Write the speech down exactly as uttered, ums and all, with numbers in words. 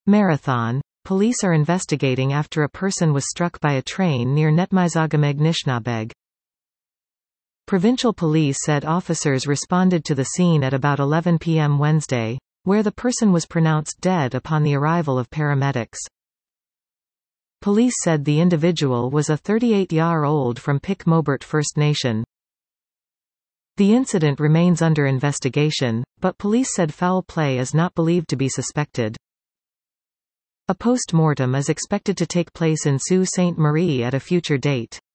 Marathon. Police are investigating after a person was struck by a train near Netmyzagomag Nishnabeg. Provincial police said officers responded to the scene at about eleven p m Wednesday, where the person was pronounced dead upon the arrival of paramedics. Police said the individual was a thirty-eight-year-old from Pik Mobert First Nation. The incident remains under investigation, but police said foul play is not believed to be suspected. A post-mortem is expected to take place in Sault Ste. Marie at a future date.